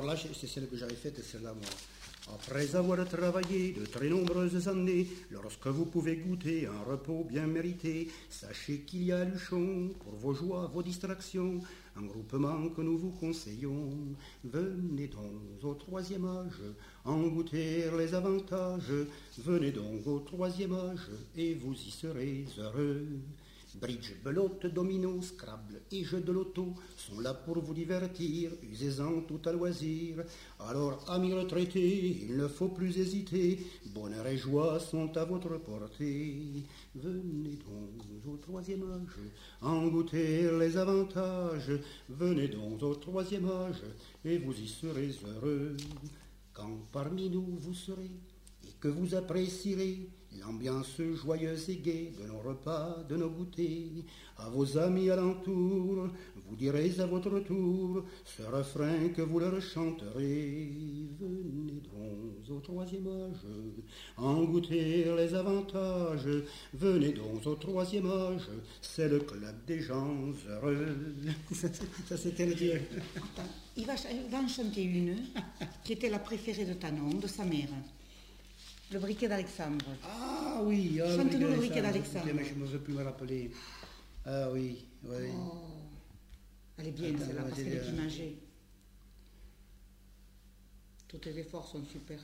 là, c'est celle que j'avais faite, celle-là, moi. Après avoir travaillé de très nombreuses années, lorsque vous pouvez goûter un repos bien mérité, sachez qu'il y a à Luchon, pour vos joies, vos distractions, un groupement que nous vous conseillons. Venez donc au troisième âge, en goûter les avantages. Venez donc au troisième âge, et vous y serez heureux. Bridge, belote, domino, scrabble et jeux de loto sont là pour vous divertir, usez-en tout à loisir. Alors, amis retraités, il ne faut plus hésiter, bonheur et joie sont à votre portée. Venez donc au troisième âge, en goûter les avantages. Venez donc au troisième âge, et vous y serez heureux. Quand parmi nous vous serez, et que vous apprécierez l'ambiance joyeuse et gaie de nos repas, de nos goûters, à vos amis alentour, vous direz à votre tour ce refrain que vous leur chanterez. Venez donc au troisième âge, en goûter les avantages. Venez donc au troisième âge, c'est le club des gens heureux. Ça c'était le Dieu. Attends, il va en chanter une qui était la préférée de Tanon, de sa mère. Le briquet d'Alexandre. Ah oui, Chante-nous le briquet d'Alexandre. Mais je ne veux plus me rappeler. Ah oui, oui. Oh, elle est bien celle-là, parce qu'elle est imagée. Tous tes efforts sont super.